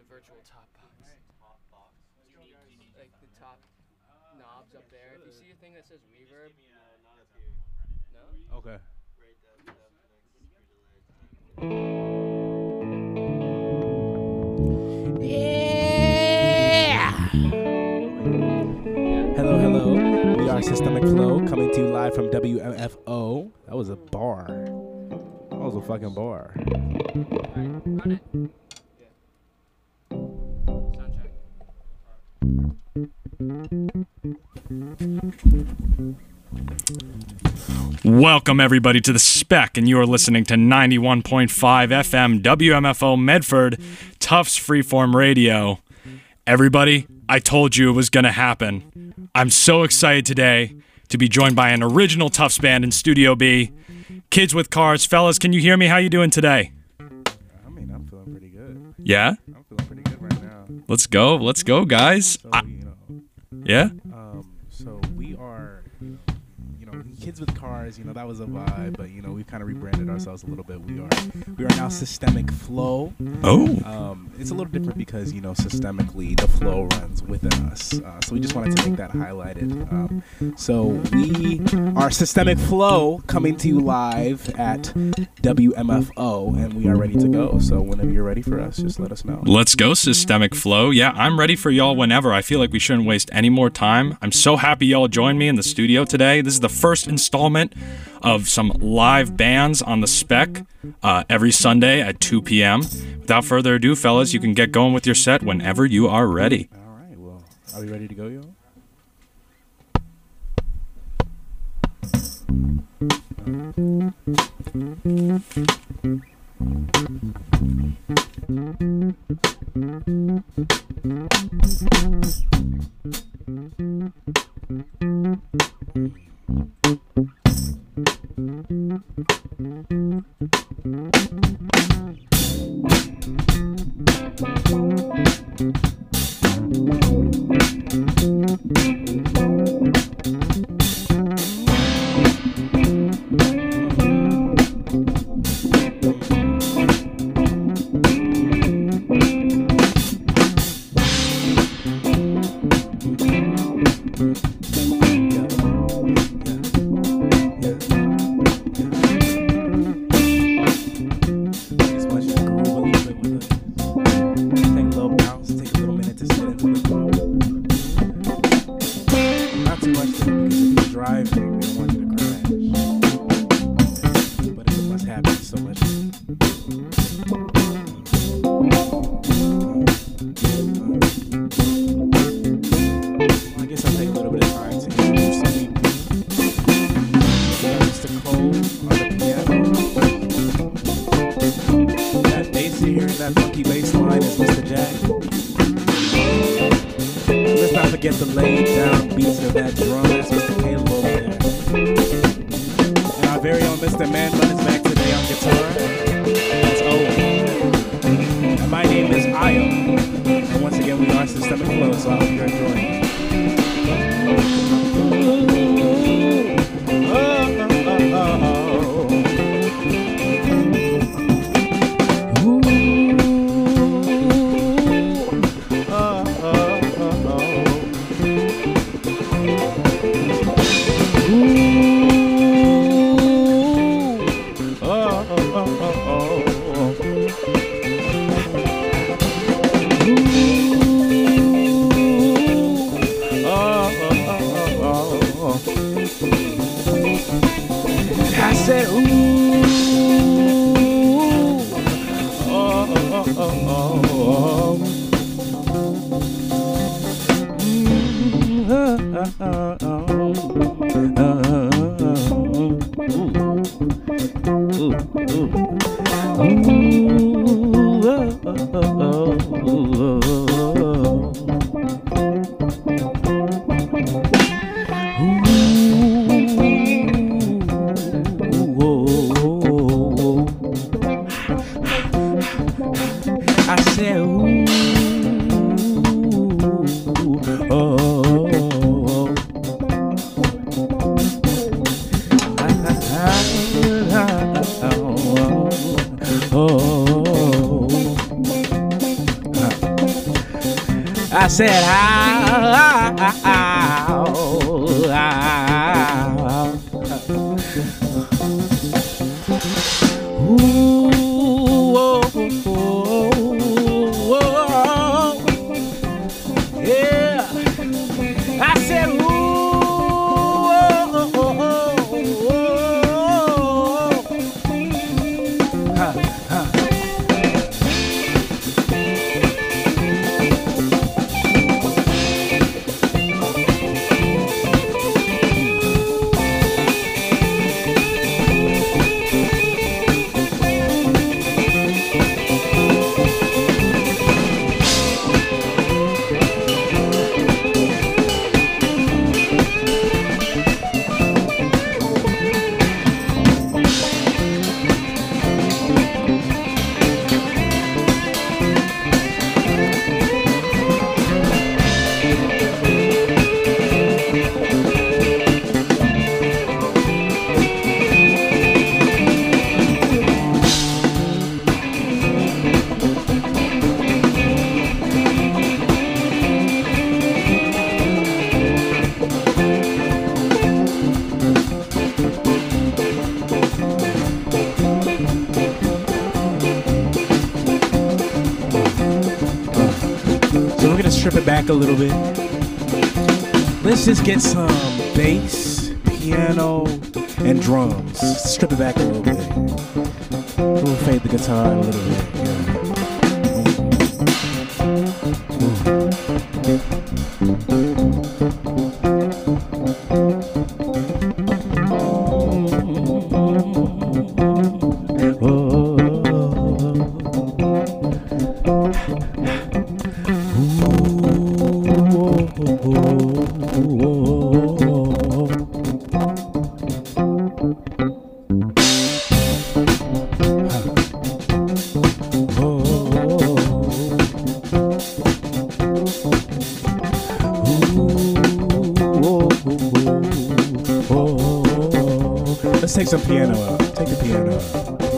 virtual top box. Like the top knobs up there. If you see a thing that says reverb. No? Okay. Yeah. Hello. We are Systemic Flow, coming to you live from WMFO. That was a bar. That was a fucking bar. Alright, run it. Yeah. Soundtrack. Welcome, everybody, to The Spec, and you are listening to 91.5 FM WMFO Medford, Tufts Freeform Radio. Everybody, I told you it was going to happen. I'm so excited today to be joined by an original Tufts band in Studio B. Kids with Cars. Fellas, can you hear me? How you doing today? I mean, I'm feeling pretty good. Yeah? I'm feeling pretty good right now. Let's go, guys. So, Yeah? So we are, Kids with Cars, that was a vibe, but, we've kind of rebranded ourselves a little bit. We are now Systemic Flow. Oh. It's a little different because, systemically the flow runs within us. So we just wanted to make that highlighted. So we are Systemic Flow, coming to you live at WMFO, and we are ready to go. So whenever you're ready for us, just let us know. Let's go, Systemic Flow. Yeah, I'm ready for y'all whenever. I feel like we shouldn't waste any more time. I'm so happy y'all joined me in the studio today. This is the first installment of some live bands on the Spec every Sunday at 2 p.m. Without further ado, fellas, you can get going with your set whenever you are ready. All right, well, are we ready to go, y'all? I said, ooh, oh, oh, oh, yeah. I said, ooh, oh, oh, oh, oh. So we're gonna strip it back a little bit. Let's just get some bass, piano, and drums. Strip it back a little bit. We'll fade the guitar a little bit. Let's take some piano out. Take the piano out.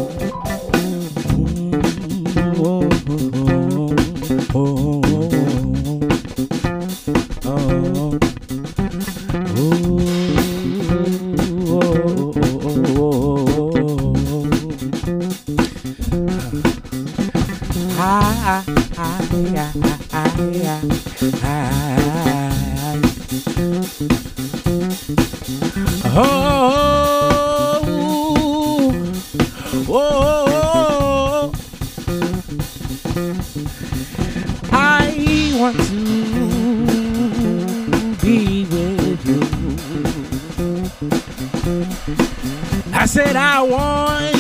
I want to be with you. I said I want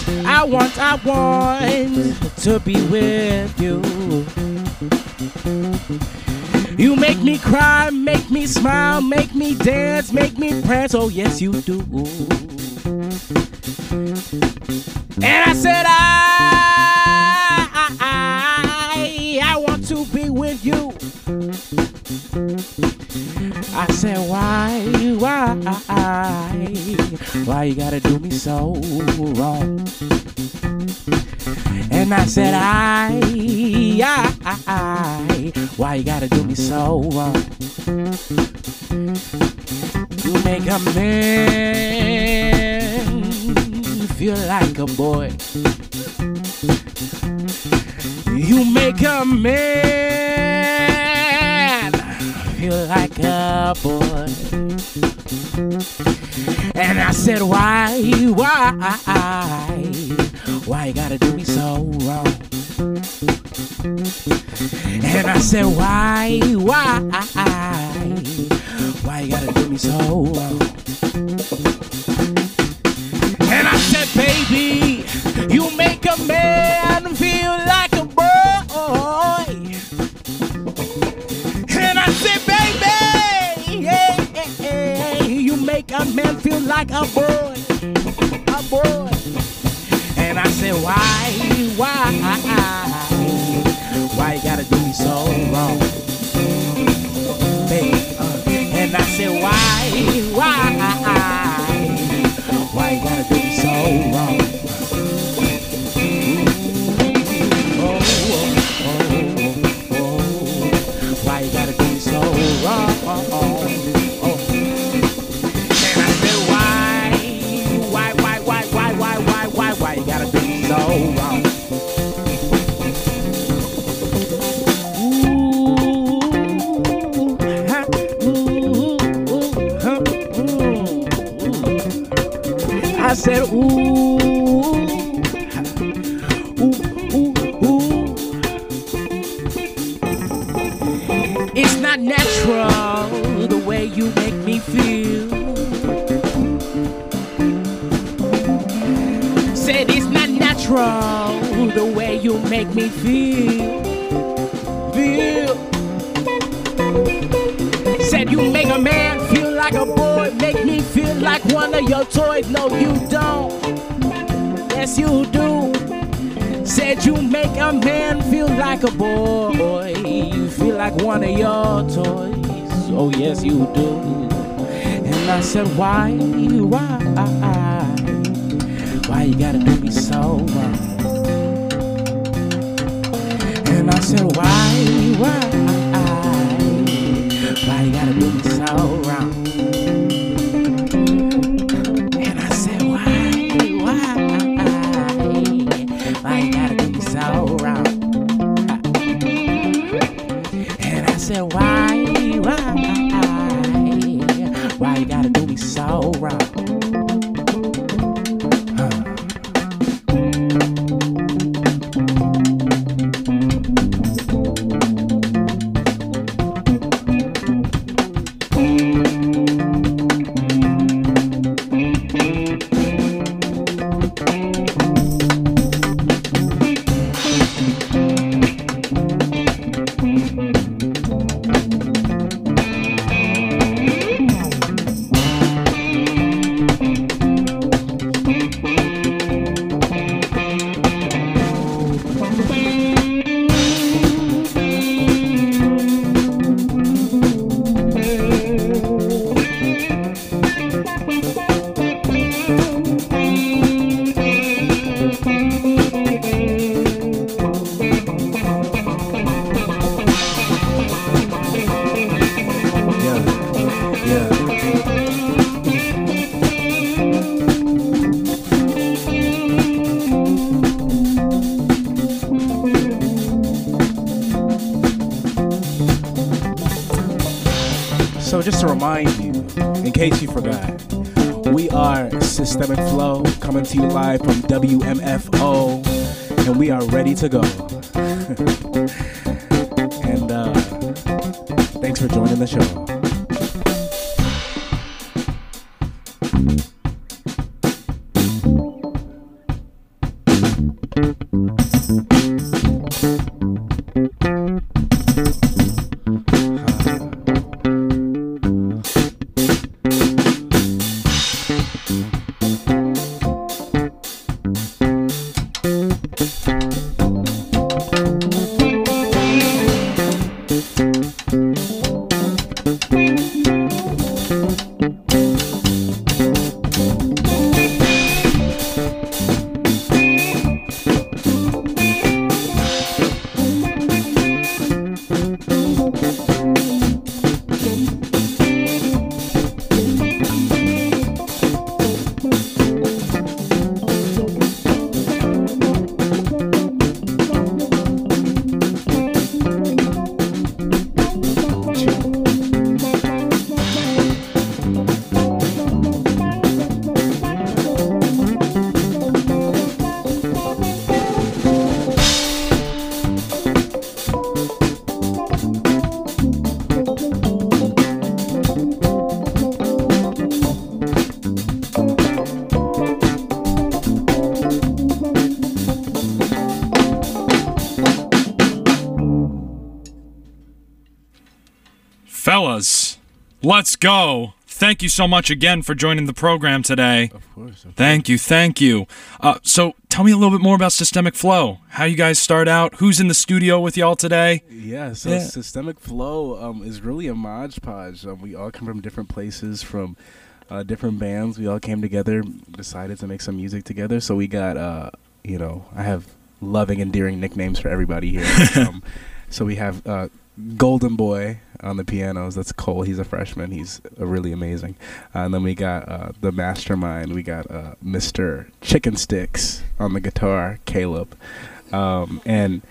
to be with you. You make me cry, make me smile, make me dance, make me prance. Oh yes, you do. And I said I want to be with you. I said why you gotta do me so wrong? And I said why you gotta do me so wrong? You make a man feel like a boy. You make a man feel like a boy. And I said why you gotta do me so wrong? And I said why you gotta do me so wrong? And I said baby, you make a man feel like a boy. And I said baby, you make a man feel like a boy. And I said why you gotta do me so wrong, baby? And I said why you gotta do me so wrong? said, ooh, ooh, ooh, ooh. It's not natural the way you make me feel. Said it's not natural the way you make me feel. Said you make a man feel like a boy, make me feel like one of your toys. No, you don't. Yes, you do. Said you make a man feel like a boy, you feel like one of your toys. Oh, yes, you do. And I said, why you gotta do me so wrong? And I said, why you gotta do me so wrong? And I said, why you gotta do me so wrong? And I said, why you gotta do me so wrong? So just to remind you, in case you forgot, we are Systemic Flow, coming to you live from WMFO, and we are ready to go. And thanks for joining the show. Fellas, let's go. Thank you so much again for joining the program today. Of course. Thank you. So tell me a little bit more about Systemic Flow. How you guys start out? Who's in the studio with y'all today? Yeah, so Systemic Flow is really a Mod Podge. We all come from different places, from different bands. We all came together, decided to make some music together. So we got, I have loving, endearing nicknames for everybody here. So we have Golden Boy on the pianos. That's Cole. He's a freshman. He's really amazing. And then we got the mastermind. We got Mr. Chicken Sticks on the guitar, Caleb. And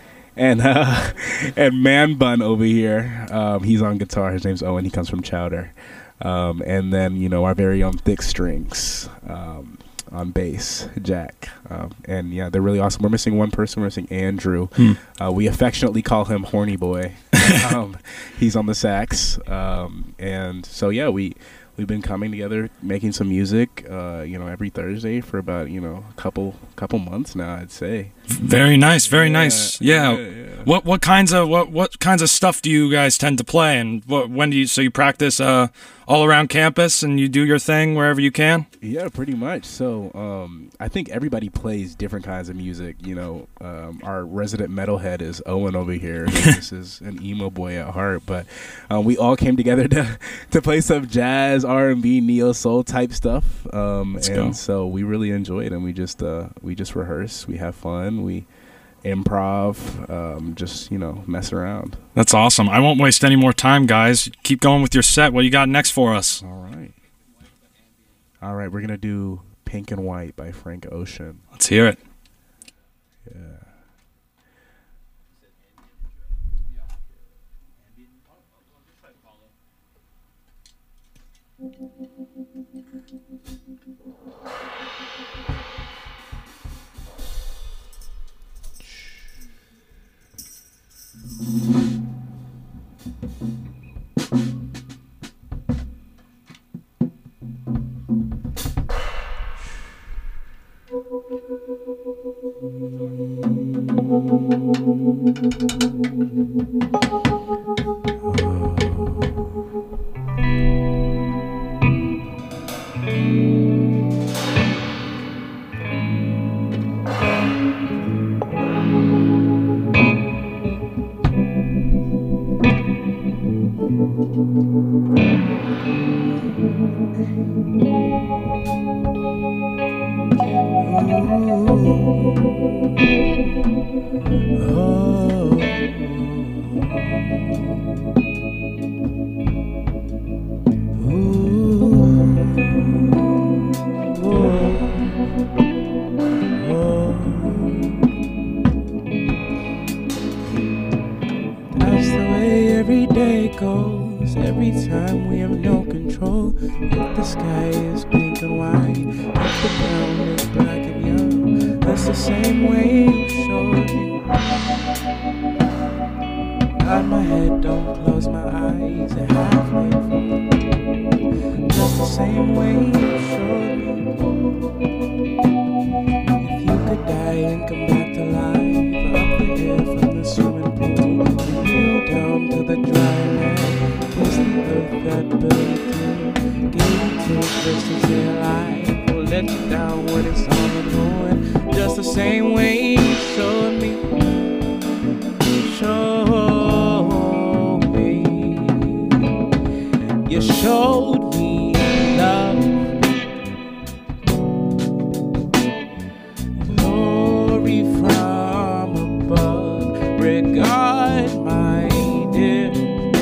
Man Bun over here. He's on guitar. His name's Owen. He comes from Chowder. And then, our very own Thick Strings. on bass, Jack. And yeah, they're really awesome. We're missing one person. We're missing Andrew. We affectionately call him Horny Boy. He's on the sax. And so yeah, we've been coming together, making some music, every Thursday for about, a couple months now, I'd say. Very nice, very nice. Yeah. What kinds of stuff do you guys tend to play, and when do you practice all around campus and you do your thing wherever you can? Yeah, pretty much. So I think everybody plays different kinds of music. Our resident metalhead is Owen over here. This is an emo boy at heart, but we all came together to play some jazz, R&B, neo soul type stuff. So we really enjoy it, and we just rehearse, we have fun, we improv, just mess around. That's awesome. I won't waste any more time, guys. Keep going with your set. What do you got next for us? All right, we're gonna do Pink and White by Frank Ocean. Let's hear it. Yeah. Every time we have no control, if the sky is pink and white, if the ground is black and yellow, that's the same way you showed me. Nod my head, don't close my eyes, and halfway from the moon, just the same way you showed me. If you could die and come back to life, up the air from the swimming pool, and you down to the dry land. Is the earth that built you, gave you two just to stay alive, will let you down when it's all unruined, just the same way you showed me, you showed me love, glory from above, regard my dear.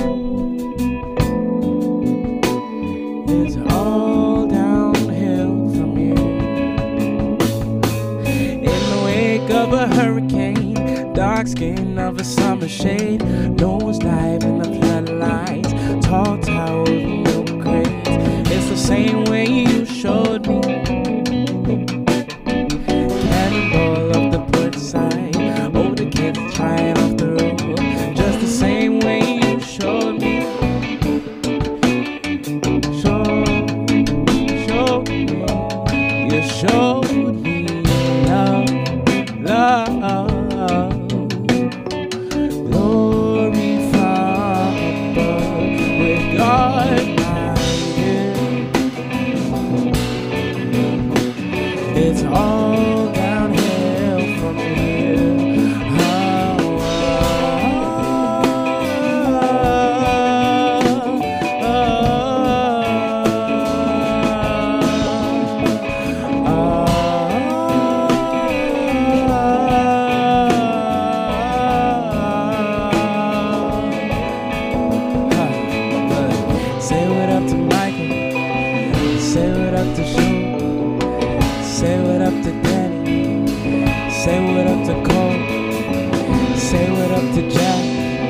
Of a hurricane, dark skin of a summer shade, nose dive in the floodlights, tall tower of milk crates. It's the same way you showed me. Cannonball of the port side, older kids trying off the road, just the same way you showed me. Showed me, you showed me love. Glory from above, regard my dear. It's all downhill from here. Say what up to Michael, say what up to Sean, say what up to Danny, say what up to Cole, say what up to Jack,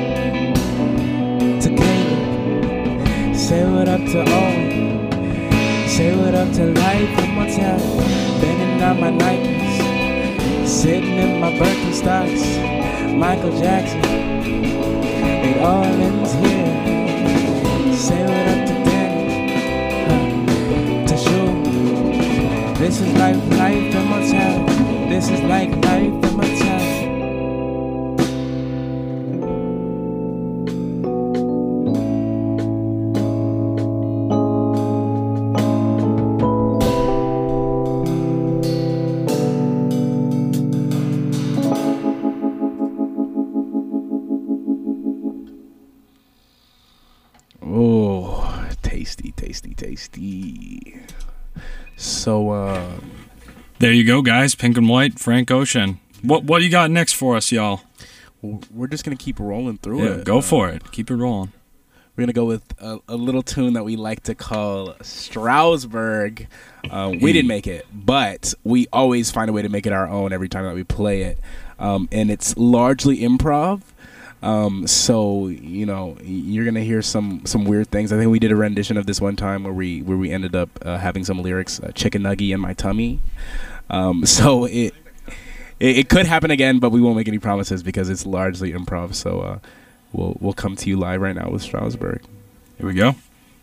to Caleb, say what up to Owen, say what up to life and mortality. putting on my Nikes, sitting in my Birkenstocks, Michael Jackson, New Orleans here. Say what up to Danny, to Shul. This is life, life and mortality. This is like life and mortality. Oh, tasty, tasty, tasty. So, There you go, guys. Pink and White, Frank Ocean. What you got next for us, y'all? we're just gonna keep rolling through Yeah, it. go for it. Keep it rolling. We're gonna go with a little tune that we like to call Strasbourg. We didn't make it, but we always find a way to make it our own every time that we play it, and it's largely improv. So you know you're gonna hear some weird things. I think we did a rendition of this one time where we ended up having some lyrics, chicken nugget in my tummy. So it could happen again, but we won't make any promises because it's largely improv. So we'll come to you live right now with Strasbourg. Here we go.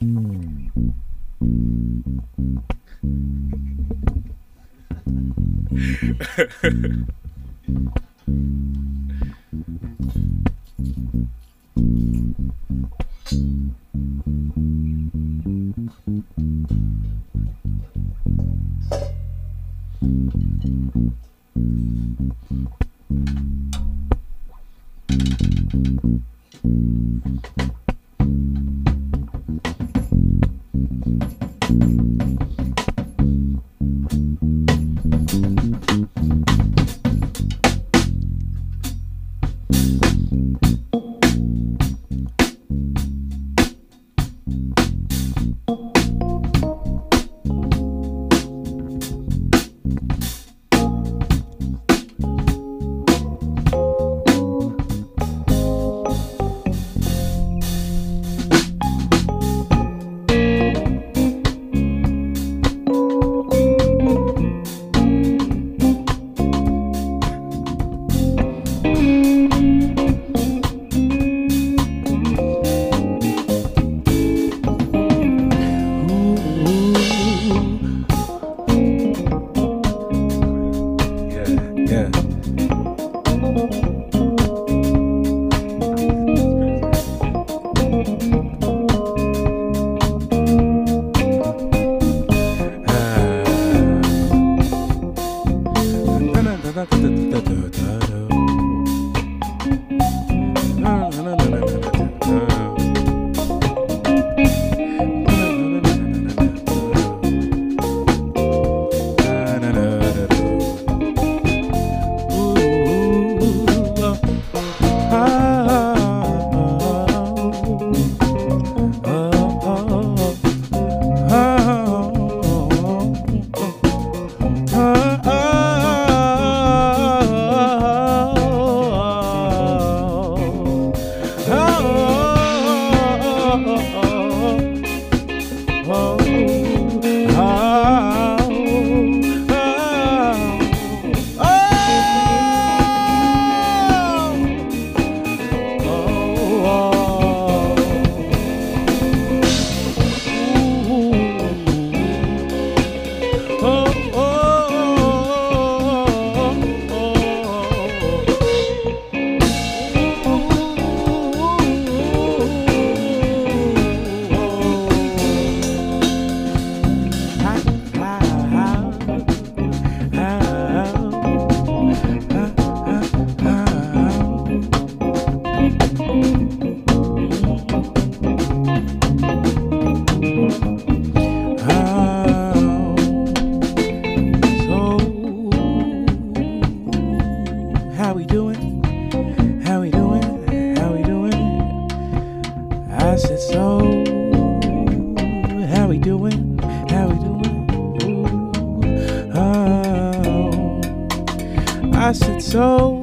I said, so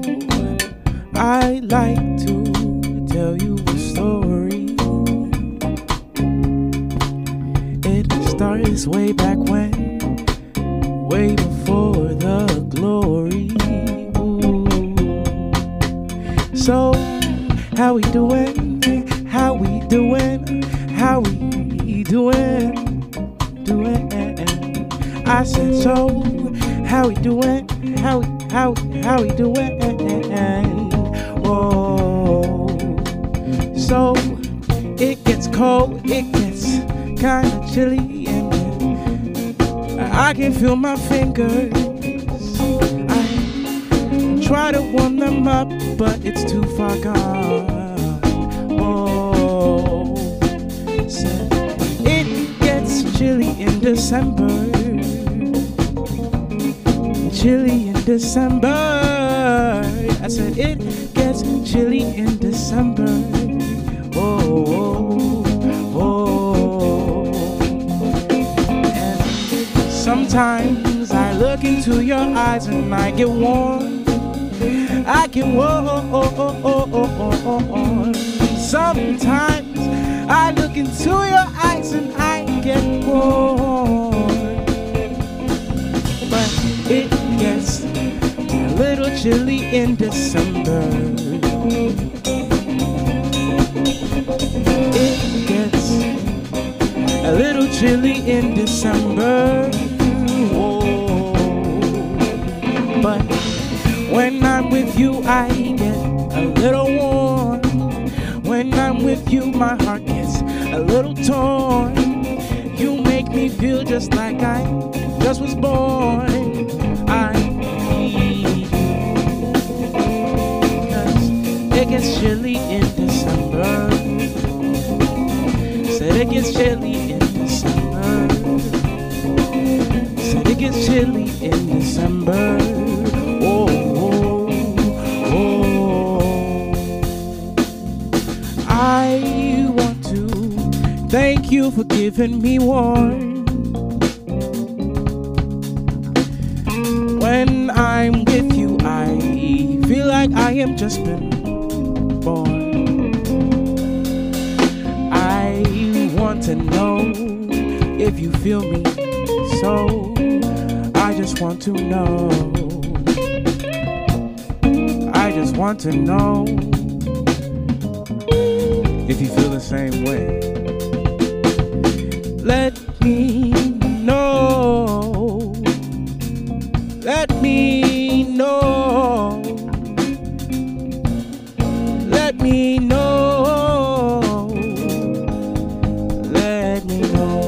I like to tell you a story. It started way back when, way before how we doing? How we doing? How we doing? I said so. How we doing? How we doing? Oh, so it gets cold, it gets kinda chilly, and I can feel my fingers. I try to warm them up, but it's too far gone. Oh, said it gets chilly in December. Chilly in December. I said it gets chilly in December. Oh, oh, oh. And sometimes I look into your eyes and I get warm. I get warm. Sometimes I look into your eyes and I get warm. But it gets a little chilly in December. It gets a little chilly in December. Oh, but when I'm with you, I get a little warm. When I'm with you, my heart gets a little torn. You make me feel just like I just was born. I need you, 'cause it gets chilly in December. Said it gets chilly in December. Said it gets chilly in December. Oh, oh, oh. I want to thank you for giving me warm. When I'm with you, I feel like I am just been born. I want to know if you feel me, so I just want to know. I just want to know if you feel the same way. Let me know. Let me know. Let me know. Let me know.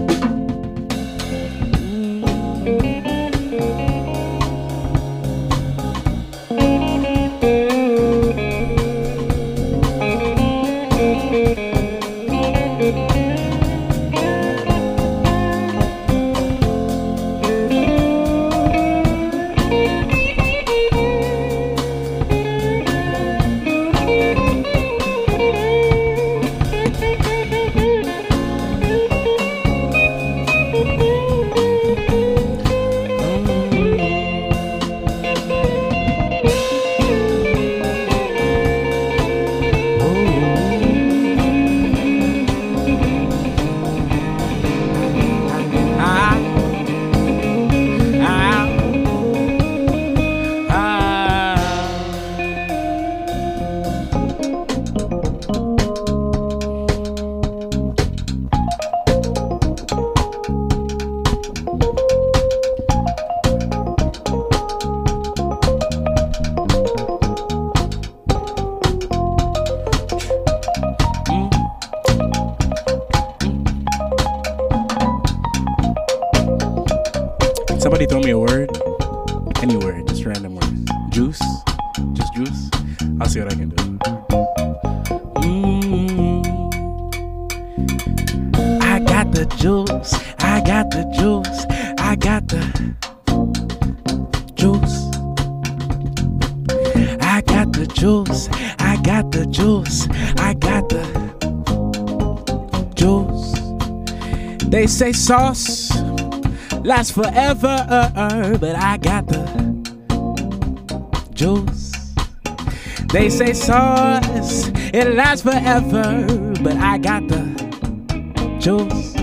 Somebody throw me a word. Any word, just random word. Juice? Just juice? I'll see what I can do. I got the juice. I got the juice. I got the juice. I got the juice. I got the juice. I got the juice. They say sauce lasts forever, but I got the juice. They say sauce, it lasts forever, but I got the juice.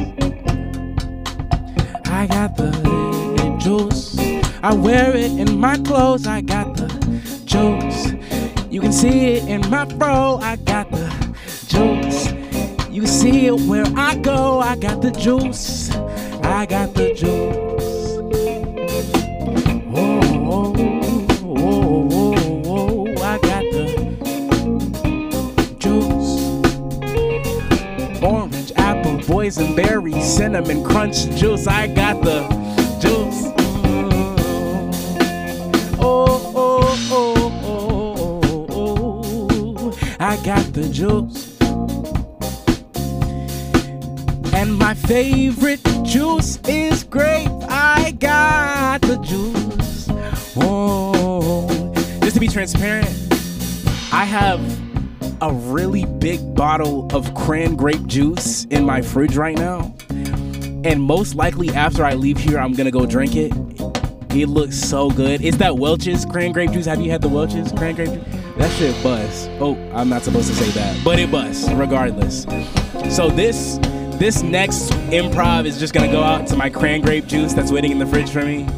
I got the juice. I wear it in my clothes. I got the juice. You can see it in my fro, I got the juice. You see it where I go, I got the juice. I got the juice. Oh, oh, oh, oh, oh, I got the juice. Orange, apple, boysenberry, cinnamon crunch juice. I got the juice. Oh, oh, oh, oh, oh, oh, I got the juice. And my favorite juice is grape. I got the juice. Oh, just to be transparent, I have a really big bottle of cran grape juice in my fridge right now. And most likely after I leave here, I'm gonna go drink it. It looks so good. It's that Welch's cran grape juice. Have you had the Welch's cran grape juice? That shit bust. Oh, I'm not supposed to say that, but it busts regardless. So this next improv is just gonna go out to my cran grape juice that's waiting in the fridge for me.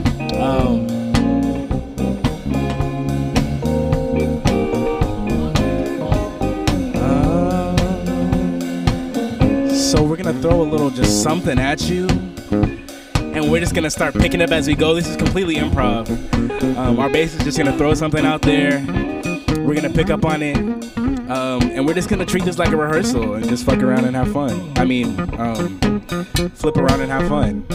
So we're gonna throw a little just something at you, and we're just gonna start picking up as we go. This is completely improv. Our bass is just gonna throw something out there. We're gonna pick up on it. And we're just gonna treat this like a rehearsal and just fuck around and have fun. I mean, flip around and have fun.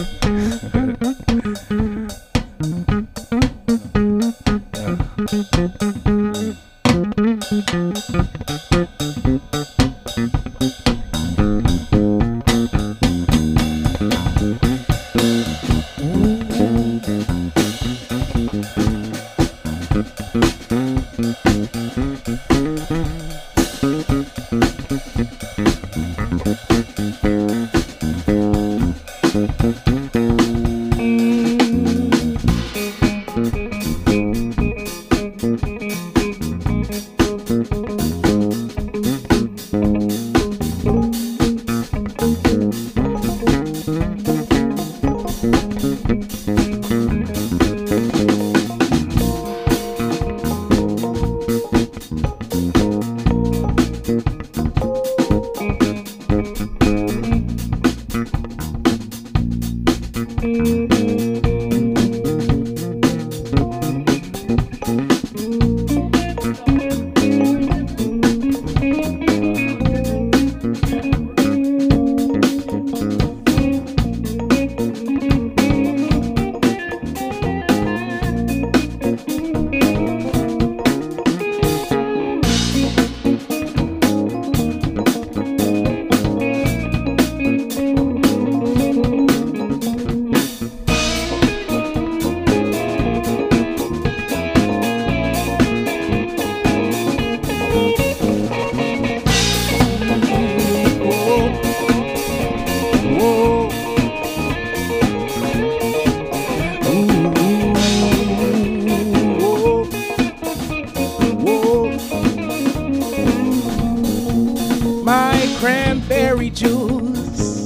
Cranberry juice.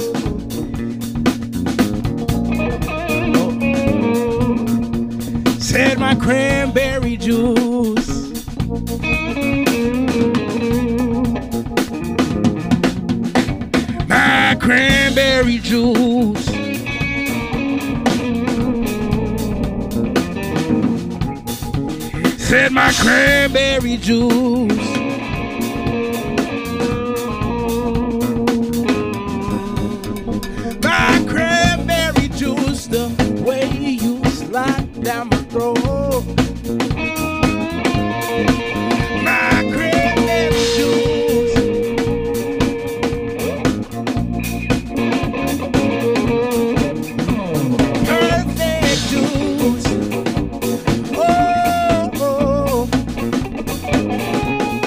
Said my cranberry juice. My cranberry juice. Said my cranberry juice. The way you slide down my throat. My cranberry juice. Perfect juice. Oh, oh.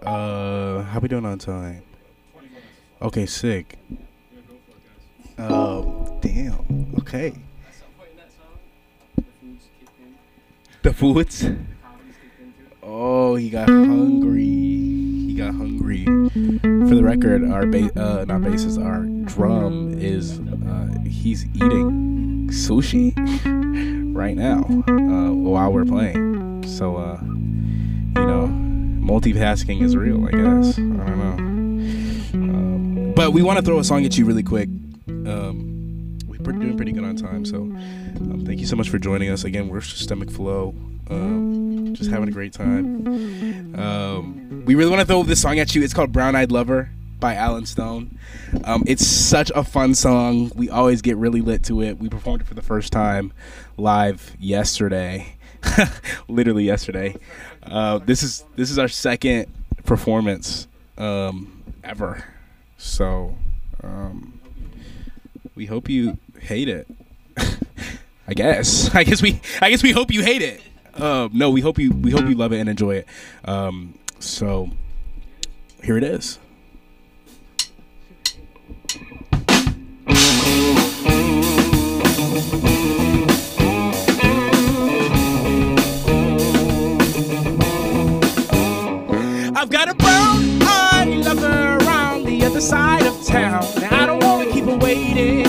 How we doing on time? Okay, sick. Damn. Okay. The foods. Oh, he got hungry. For the record, our not bassist, our drum is he's eating sushi right now while we're playing. So multitasking is real, I guess. I don't know. But we want to throw a song at you really quick. We're doing pretty good on time, so thank you so much for joining us. Again, we're Systemic Flow. Just having a great time. We really want to throw this song at you. It's called Brown Eyed Lover by Alan Stone. It's such a fun song. We always get really lit to it. We performed it for the first time live yesterday. Literally yesterday. This is our second performance ever. So we hope you hate it. I guess we hope you hate it. No, we hope you love it and enjoy it. So here it is. I've got a brown-eyed lover around the other side of town. I don't want to keep her waiting.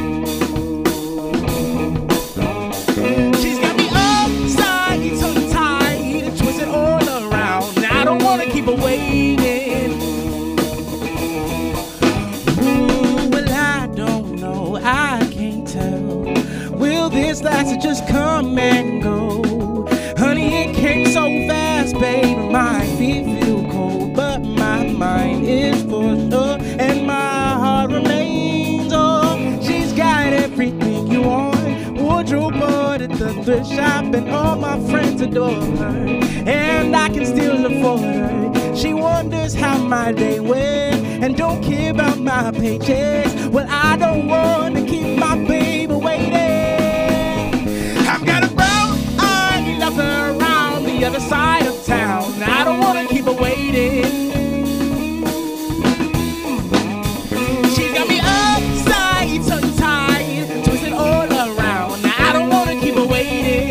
She's got me upside, tongue-tied, and twisted all around. I don't want to keep her waiting. Ooh, well, I don't know, I can't tell. Will this last or just come and go? Honey, it came so fast, baby, my feet feel cold, but my mind is for sure, and my heart remains. Oh, she's got everything you want. Wardrobe bought at the thrift shop, and all my friends adore her, and I can still afford her. She wonders how my day went, and don't care about my paychecks. Well, I don't want to keep my baby waiting. I've got a brown-eyed lover around the other side of town. I don't want to keep her waiting. She's got me upside, tongue-tied, twisted all around. I don't want to keep her waiting.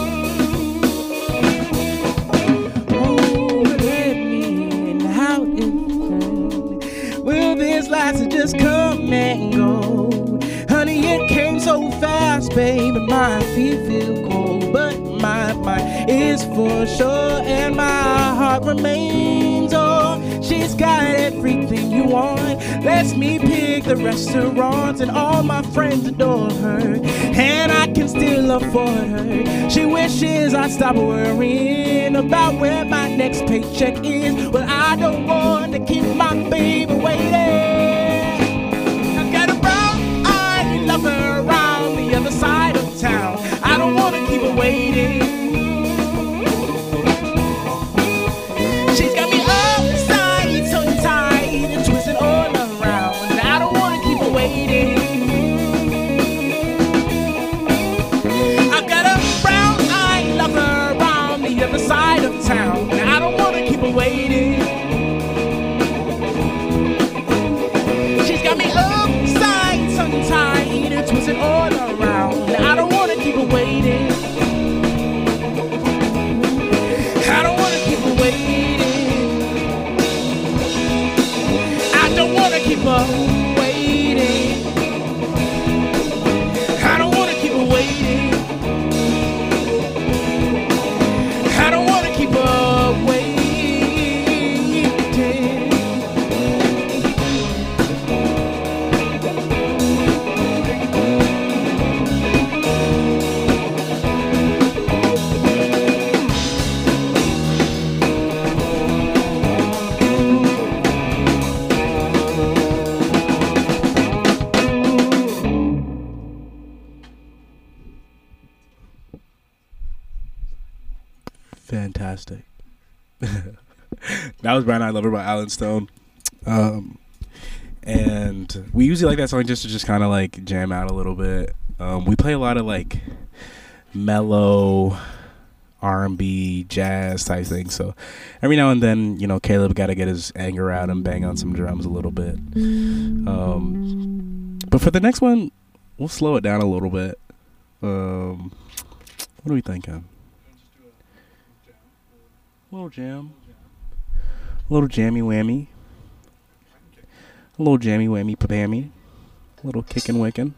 Oh, let me in, how it felt. Will this last or just come and go? Honey, it came so fast, baby, my feet feel cold, but my mind is for sure, and my heart remains. Oh, she's got everything you want. Lets me pick the restaurants, and all my friends adore her, and I can still afford her. She wishes I'd stop worrying about where my next paycheck is. Well, I don't want to keep my baby waiting. I've got a brown-eyed lover around the other side of town. I don't want to keep her waiting. She's got me upside, tongue-tied, and twisted all around. I don't want to keep her waiting. I've got a brown-eyed lover around the other side of town. I don't want to keep her waiting. She's got me upside, tongue-tied, and twisted all around. I don't want to keep her waiting. I don't want to keep her waiting. I don't want to keep her waiting. I don't want to keep her waiting. I don't want to keep her waiting. Fantastic. That was Brown Eyed Lover by Alan Stone. And we usually like that song just to kind of like jam out a little bit. We play a lot of like mellow R&B, jazz type thing. So every now and then, Caleb got to get his anger out and bang on some drums a little bit. But for the next one, we'll slow it down a little bit. What are we thinking? A little jam. A little jammy whammy. A little jammy whammy pabammy. A little kickin' wickin'.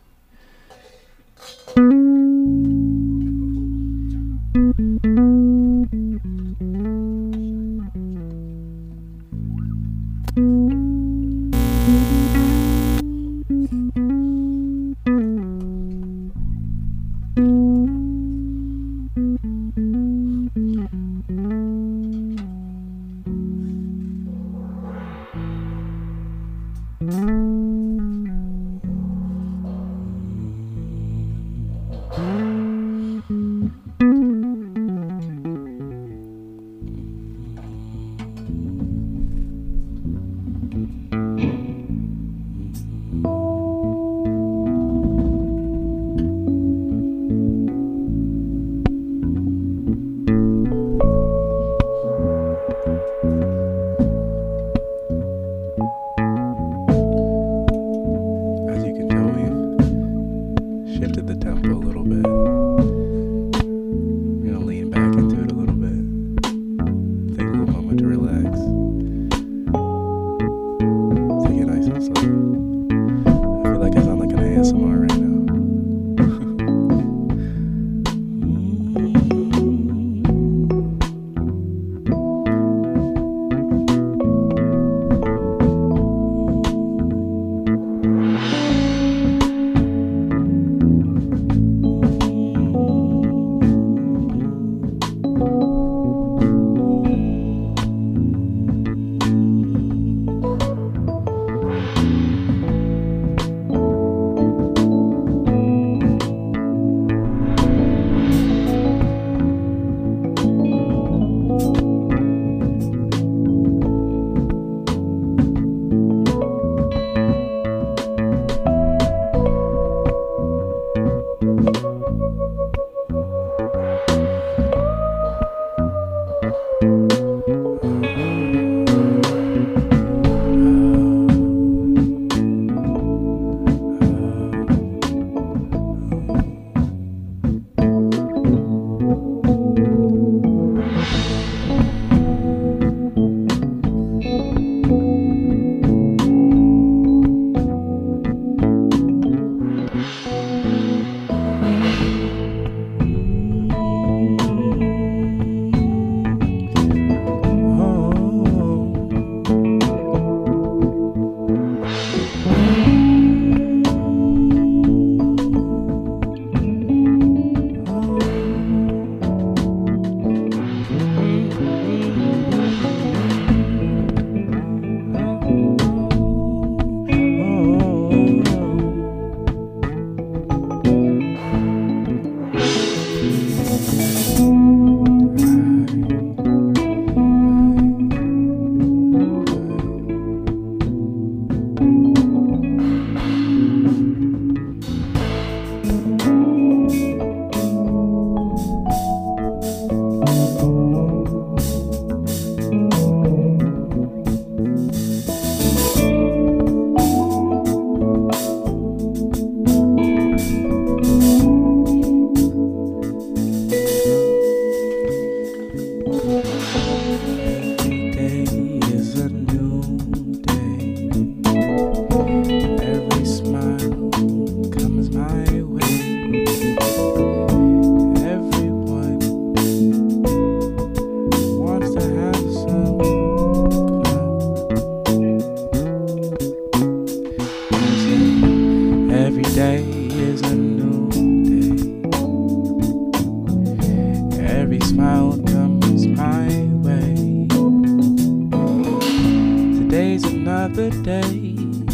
another day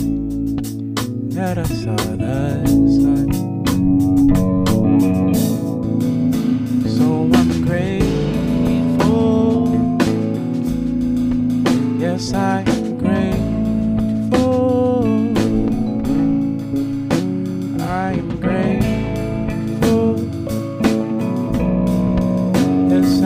that I saw the sun. So I'm grateful. Yes, I'm grateful. I'm grateful. Yes,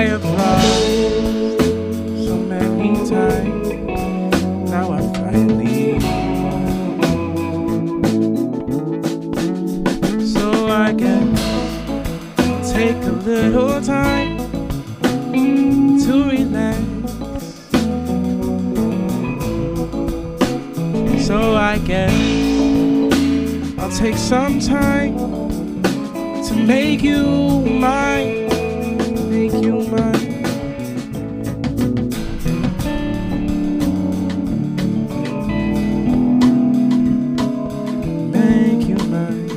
have lost so many times. Now I finally, so I can take a little time to relax. So I guess I'll take some time to make you mine, make you mine. Make you mine.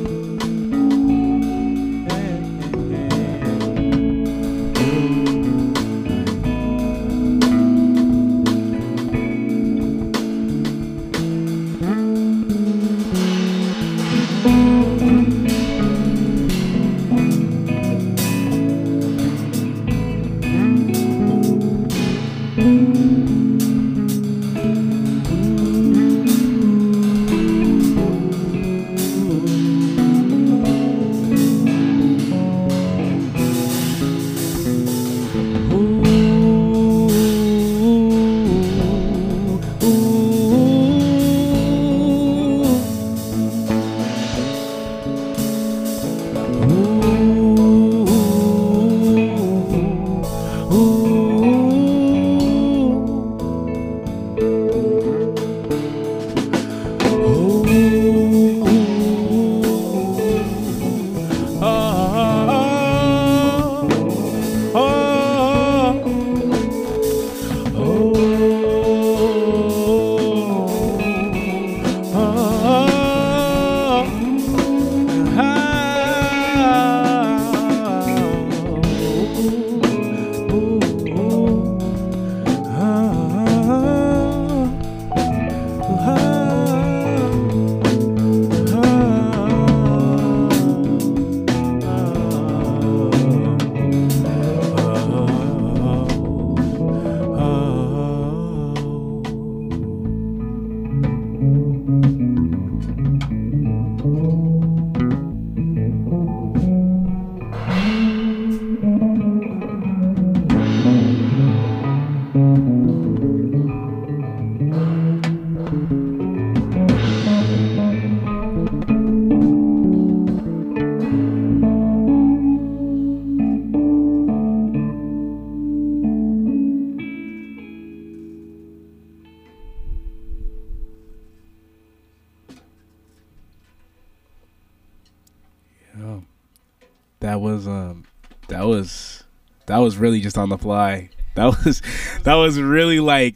That was really just on the fly. That was really like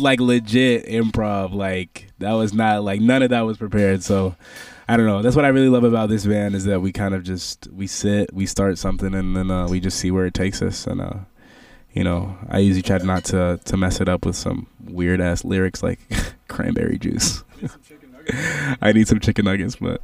legit improv. Like that was not like none of that was prepared. So I don't know. That's what I really love about this band is that we kind of just we start something and then we just see where it takes us. And you know, I usually try not to mess it up with some weird ass lyrics like cranberry juice. I need some chicken nuggets, but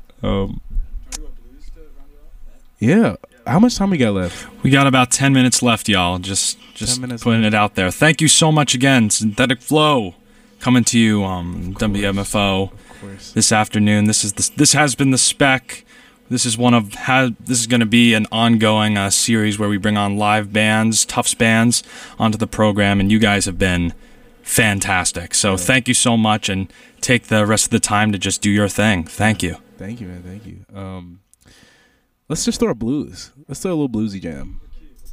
yeah. How much time we got left? We got about 10 minutes left, y'all. Just putting it out there. Thank you so much again. Synthetic Flow coming to you WMFO this afternoon. This has been the Spec. This is going to be an ongoing series where we bring on live bands, Tufts bands onto the program, and you guys have been fantastic. So thank you so much, and take the rest of the time to just do your thing. Thank you. Thank you, man. Thank you. Let's just throw a blues. Let's throw a little bluesy jam.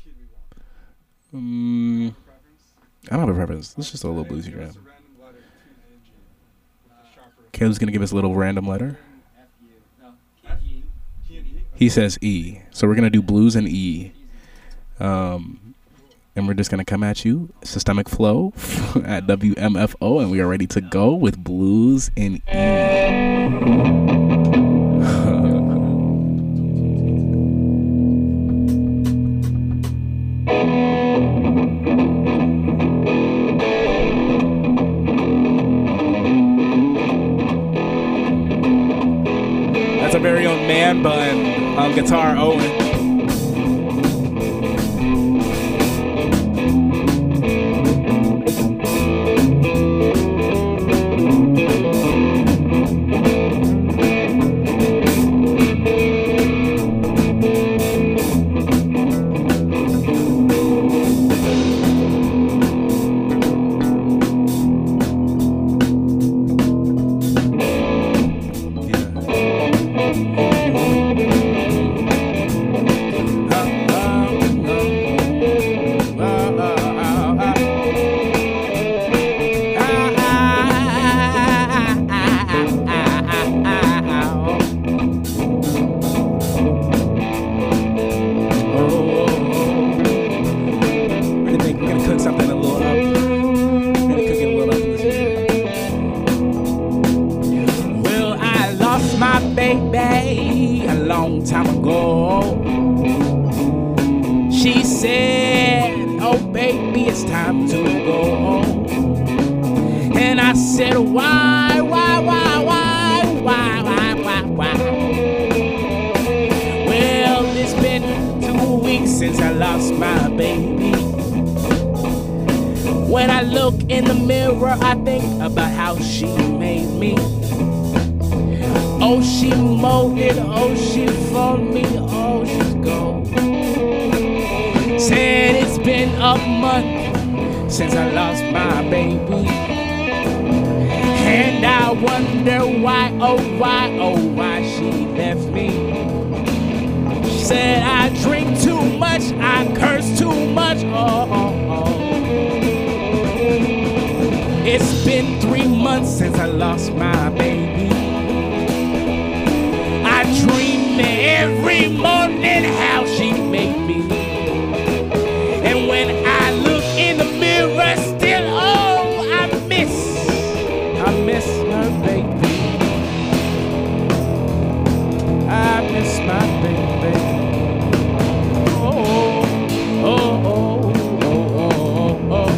I don't have a preference. Let's just throw a little bluesy jam. Caleb's going to give us a little random letter. He says E. So we're going to do blues and E. And we're just going to come at you, Systemic Flow at WMFO, and we are ready to go with blues and E. That's our very own Man Bun on guitar, Owen. baby a long time ago. She said, oh baby, it's time to go home. And I said, why? Well, it's been 2 weeks since I lost my baby. When I look in the mirror, I think about how she made me. Oh, she molded, oh, she formed me, oh, she's gold. Said it's been a month since I lost my baby. And I wonder why, oh, why she left me. She said I drink too much, I curse too much, oh. It's been 3 months since I lost my baby. I dream every morning how she made me. And when I look in the mirror still, oh, I miss her baby. I miss my baby. Oh, oh, oh, oh, oh, oh.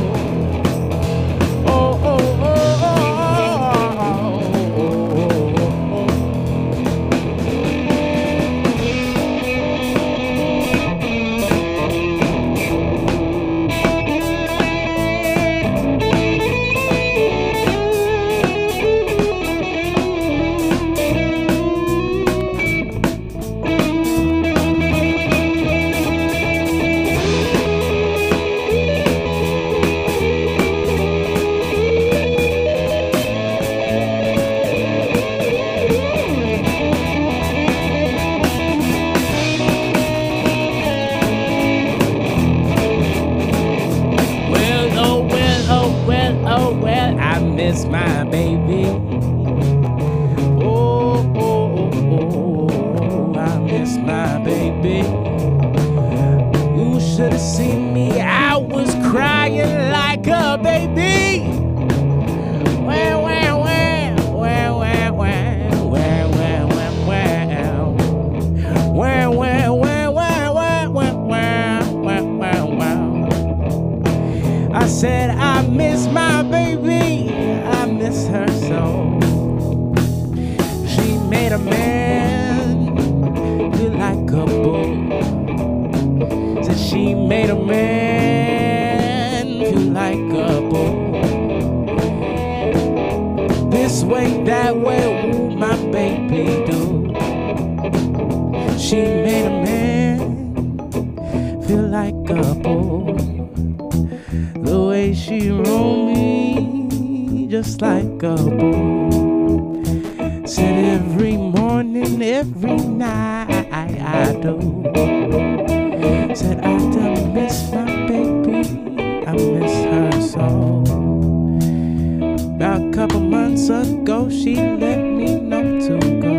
Miss my baby. Oh, oh, oh, oh, I miss my baby. You should have seen me, I was crying like a baby. Well, well, well, well, well, well, well, well, well, well, well, well, well, well, well, well. I said I miss my baby. I miss her so. She made a man feel like a bull. Said she made a man feel like a bull. This way, that way, ooh, my baby do. She made a man feel like a bull. The way she rolled me just like a bull. Said every morning, every night I do. Said I done miss my baby, I miss her so. About a couple months ago, she let me know to go.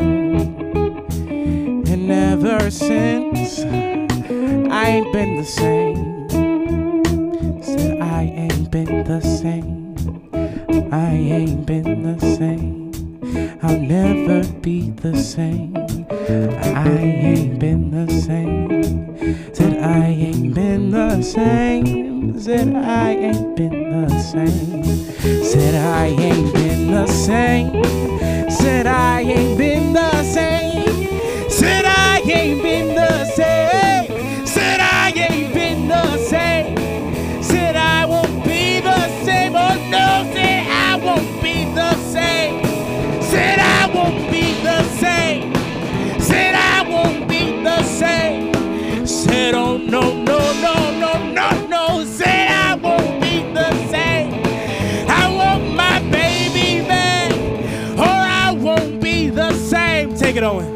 And ever since, I ain't been the same. Said I ain't been the same. I ain't been the same. I'll never be the same. I ain't been the same. Said I ain't been the same. Said I ain't been the same. Said I ain't been the same. Said I ain't been the same. Said I ain't been the same. Said I ain't been the same. Said I won't be the same. Oh no, said I won't be the same. Said I won't be the same. Said I won't be the same. Said oh no, no, no, no, no, no. Said I won't be the same. I want my baby back, or I won't be the same. Take it on.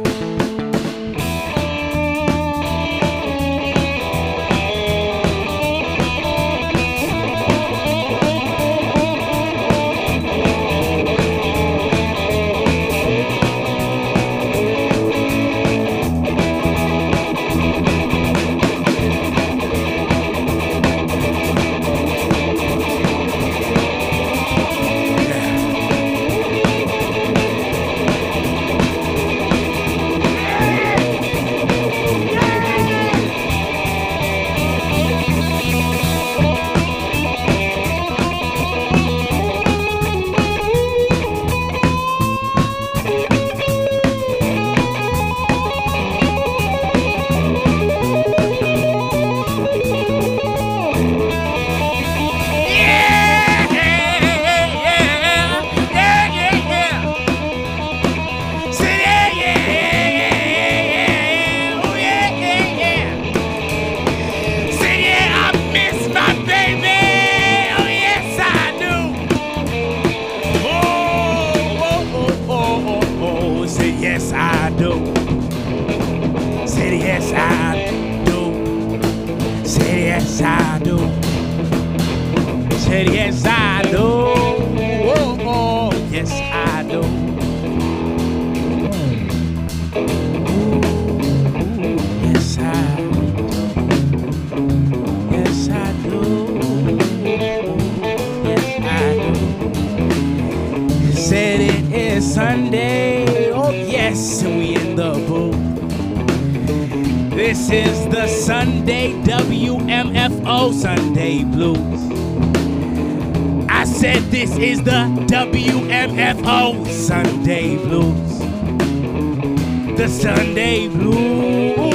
yes I do. Said yes I do. Said yes I do. Said yes I do. Oh, oh, yes I do. Yes I do. Yes I do. Yes I do. Said it is Sunday. Oh yes, we in the booth. This is the Sunday WMFO Sunday Blues. I said this is the WMFO Sunday Blues. The Sunday Blues.